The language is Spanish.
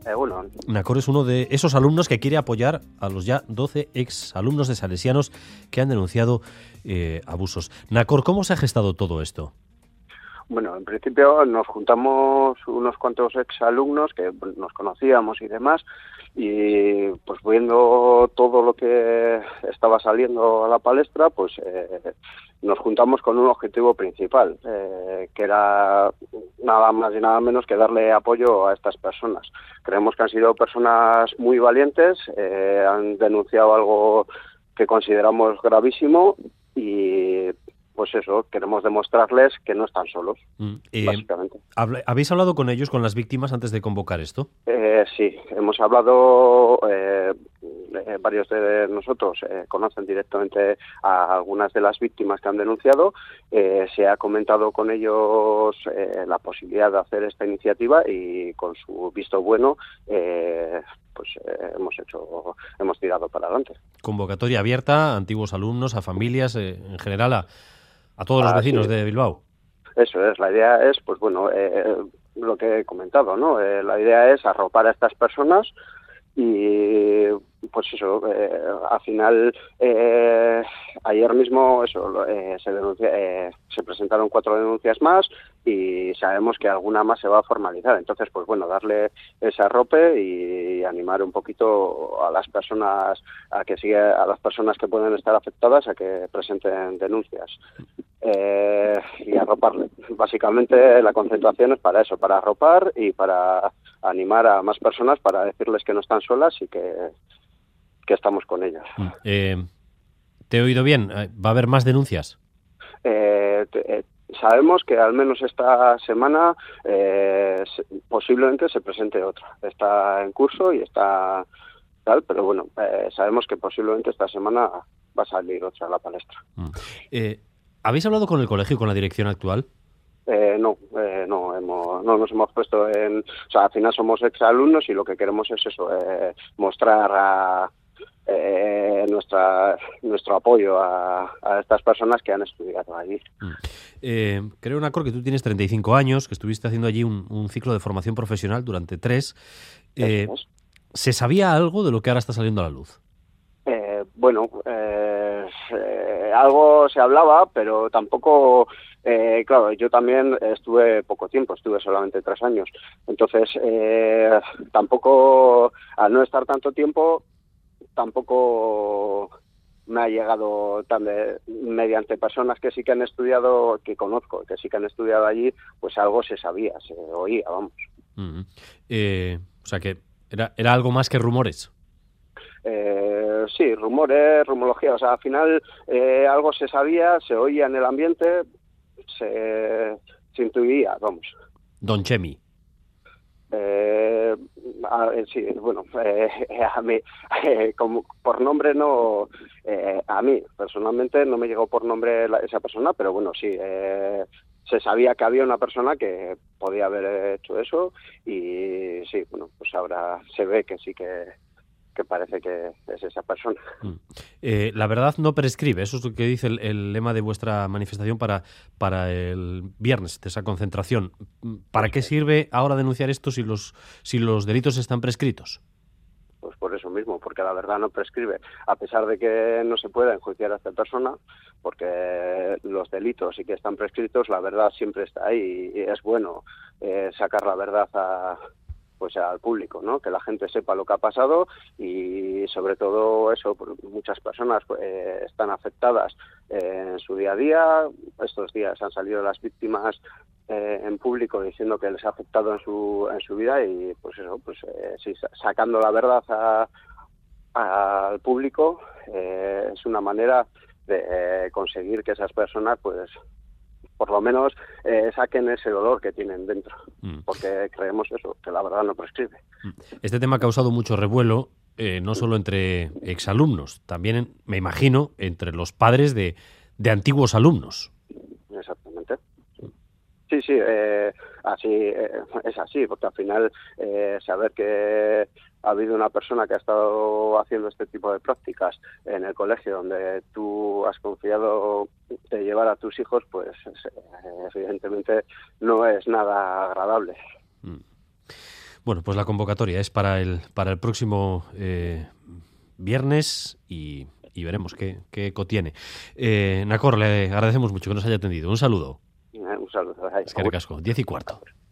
Bueno. Nacor es uno de esos alumnos que quiere apoyar a los ya 12 exalumnos de salesianos que han denunciado abusos. Nacor, ¿cómo se ha gestado todo esto? Bueno, en principio nos juntamos unos cuantos exalumnos que nos conocíamos y demás, y pues viendo todo lo que estaba saliendo a la palestra, pues nos juntamos con un objetivo principal, que era nada más y nada menos que darle apoyo a estas personas. Creemos que han sido personas muy valientes, han denunciado algo que consideramos gravísimo y pues eso, queremos demostrarles que no están solos, básicamente. ¿Habéis hablado con ellos, con las víctimas, antes de convocar esto? Sí, hemos hablado, varios de nosotros conocen directamente a algunas de las víctimas que han denunciado, se ha comentado con ellos la posibilidad de hacer esta iniciativa y con su visto bueno hemos tirado para adelante. Convocatoria abierta a antiguos alumnos, a familias, en general a todos los vecinos de Bilbao. Eso es, la idea es, pues bueno, lo que he comentado, ¿no? La idea es arropar a estas personas y, pues eso, al final, ayer mismo se presentaron 4 denuncias más y sabemos que alguna más se va a formalizar. Entonces, pues bueno, darle ese arrope y animar un poquito a las personas a las personas que pueden estar afectadas a que presenten denuncias. Y arroparle. Básicamente la concentración es para eso, para arropar y para animar a más personas, para decirles que no están solas y que estamos con ellas. ¿Te he oído bien? ¿Va a haber más denuncias? Sabemos que al menos esta semana posiblemente se presente otra. Está en curso y está tal, pero bueno, sabemos que posiblemente esta semana va a salir otra a la palestra. ¿Habéis hablado con el colegio, con la dirección actual? No nos hemos puesto en... O sea, al final somos exalumnos y lo que queremos es eso, mostrar nuestro apoyo a estas personas que han estudiado allí. Creo, Nacor, que tú tienes 35 años, que estuviste haciendo allí un ciclo de formación profesional durante 3. ¿Se sabía algo de lo que ahora está saliendo a la luz? Algo se hablaba, pero tampoco... claro, yo también estuve poco tiempo, estuve solamente 3 años. Entonces, tampoco, al no estar tanto tiempo, tampoco me ha llegado mediante personas que sí que han estudiado, que conozco, que sí que han estudiado allí, pues algo se sabía, se oía, vamos. O sea que era algo más que rumores. Sí, rumores, rumología, o sea, al final algo se sabía, se oía en el ambiente, se intuía, vamos. Don Chemi. Sí, bueno, a mí, como por nombre no, a mí personalmente no me llegó por nombre esa persona, pero bueno, sí, se sabía que había una persona que podía haber hecho eso y sí, bueno, pues ahora se ve que sí que parece que es esa persona. La verdad no prescribe, eso es lo que dice el lema de vuestra manifestación para el viernes, de esa concentración. ¿Para qué sirve ahora denunciar esto si los delitos están prescritos? Pues por eso mismo, porque la verdad no prescribe, a pesar de que no se pueda enjuiciar a esta persona, porque los delitos sí que están prescritos, la verdad siempre está ahí y es bueno sacar la verdad al público, ¿no? Que la gente sepa lo que ha pasado y sobre todo eso, muchas personas están afectadas en su día a día. Estos días han salido las víctimas en público diciendo que les ha afectado en su vida y pues eso, sí, sacando la verdad al público es una manera de conseguir que esas personas pues por lo menos saquen ese dolor que tienen dentro, porque creemos eso, que la verdad no prescribe. Este tema ha causado mucho revuelo, no solo entre exalumnos, también, me imagino, entre los padres de antiguos alumnos. Exactamente. Sí, es así, porque al final saber que ha habido una persona que ha estado haciendo este tipo de prácticas en el colegio donde tú has confiado de llevar a tus hijos, pues evidentemente no es nada agradable. Bueno, pues la convocatoria es para el próximo viernes y veremos qué eco tiene. Nacor, le agradecemos mucho que nos haya atendido. Un saludo. Un saludo. Eskerrik asko. 10:15.